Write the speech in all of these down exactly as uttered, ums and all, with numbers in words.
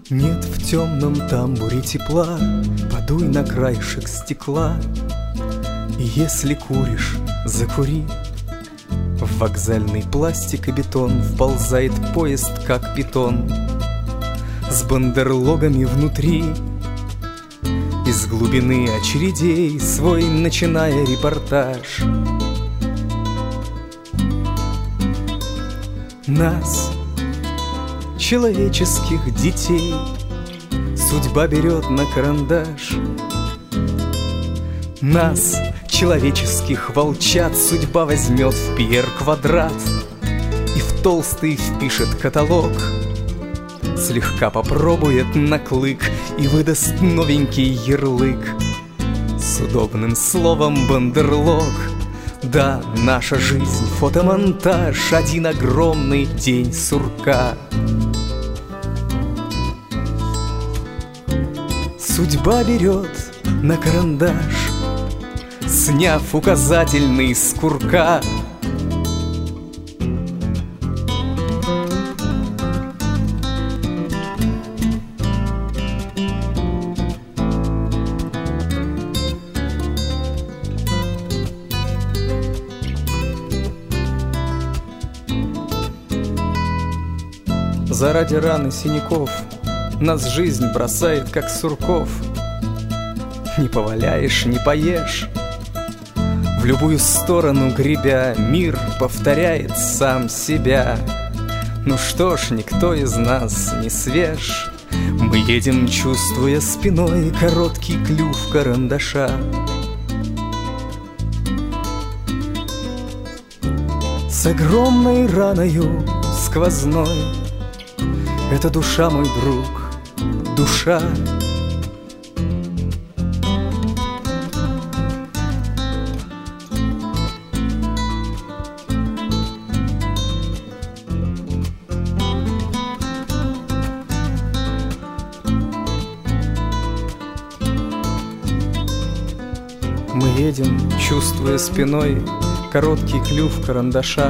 Нет в темном тамбуре тепла, подуй на краешек стекла. И если куришь, закури. В вокзальный пластик и бетон вползает поезд, как питон, с бандерлогами внутри. Из глубины очередей свой начиная репортаж. Нас, человеческих детей, судьба берет на карандаш. Нас, человеческих волчат, судьба возьмет в пи-эр-квадрат и в толстый впишет каталог. Слегка попробует на клык и выдаст новенький ярлык с удобным словом бандерлог. Да, наша жизнь — фотомонтаж, один огромный день сурка. Судьба берет на карандаш, сняв указательный с курка. Заради ран и синяков нас жизнь бросает, как сурков. Не поваляешь, не поешь. В любую сторону гребя, мир повторяет сам себя. Ну что ж, никто из нас не свеж. Мы едем, чувствуя спиной короткий клюв карандаша. С огромной раною сквозной. Это душа, мой друг, душа. Мы едем, чувствуя спиной короткий клюв карандаша.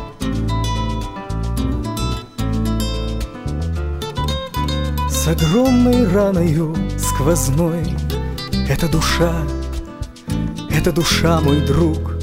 С огромной раною сквозной. Это душа, это душа, мой друг,